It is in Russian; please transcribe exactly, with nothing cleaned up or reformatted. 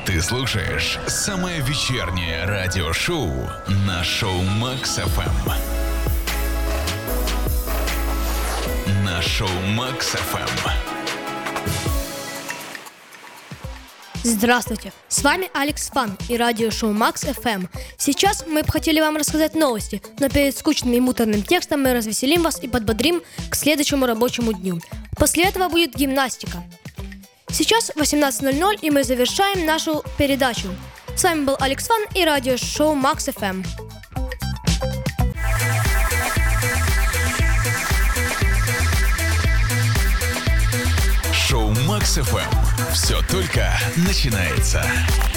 Ты слушаешь самое вечернее радиошоу на шоу Макс эф эм. На шоу Макс эф эм. Здравствуйте, с вами Алекс Фан и радиошоу Макс эф эм. Сейчас мы бы хотели вам рассказать новости, но перед скучным и муторным текстом мы развеселим вас и подбодрим к следующему рабочему дню. После этого будет гимнастика. Сейчас восемнадцать ноль ноль, и мы завершаем нашу передачу. С вами был Алекс Фан и радиошоу Макс эф эм. Шоу Макс эф эм. Все только начинается.